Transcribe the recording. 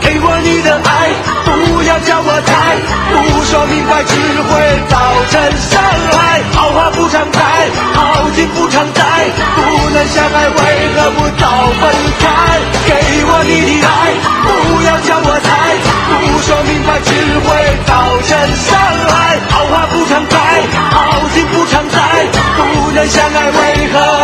给我你的爱，不要叫我猜，不说明白只会造成伤害。好话不常开，好景不常在，不能相爱为何不早分开？给我你的爱，不要叫我猜，不说明白只会造成伤害。好话不常开，好景不常在，不能相爱为何